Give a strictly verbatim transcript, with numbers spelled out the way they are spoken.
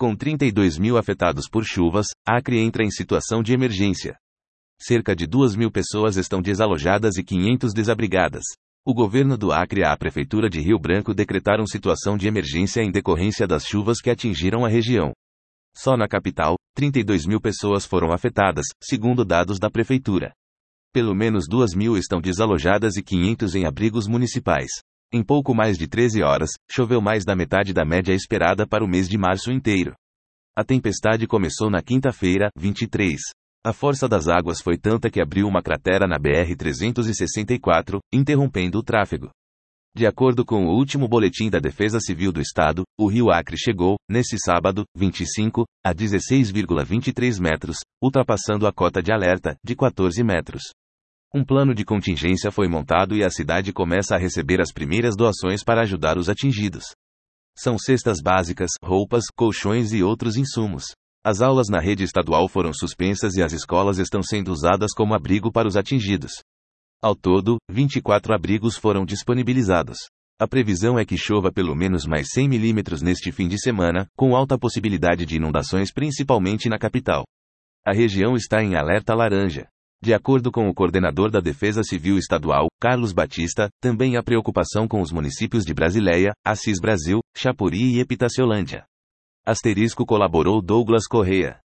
Com trinta e dois mil afetados por chuvas, Acre entra em situação de emergência. Cerca de duas mil pessoas estão desalojadas e quinhentas desabrigadas. O governo do Acre e a Prefeitura de Rio Branco decretaram situação de emergência em decorrência das chuvas que atingiram a região. Só na capital, trinta e dois mil pessoas foram afetadas, segundo dados da Prefeitura. Pelo menos duas mil estão desalojadas e quinhentas em abrigos municipais. Em pouco mais de treze horas, choveu mais da metade da média esperada para o mês de março inteiro. A tempestade começou na quinta-feira, vinte e três. A força das águas foi tanta que abriu uma cratera na B R trezentos e sessenta e quatro, interrompendo o tráfego. De acordo com o último boletim da Defesa Civil do Estado, o rio Acre chegou, nesse sábado, vinte e cinco, a dezesseis vírgula vinte e três metros, ultrapassando a cota de alerta, de quatorze metros. Um plano de contingência foi montado e a cidade começa a receber as primeiras doações para ajudar os atingidos. São cestas básicas, roupas, colchões e outros insumos. As aulas na rede estadual foram suspensas e as escolas estão sendo usadas como abrigo para os atingidos. Ao todo, vinte e quatro abrigos foram disponibilizados. A previsão é que chova pelo menos mais cem milímetros neste fim de semana, com alta possibilidade de inundações principalmente na capital. A região está em alerta laranja. De acordo com o coordenador da Defesa Civil Estadual, Carlos Batista, também há preocupação com os municípios de Brasileia, Assis Brasil, Chapuri e Epitaciolândia. Asterisco colaborou Douglas Correia.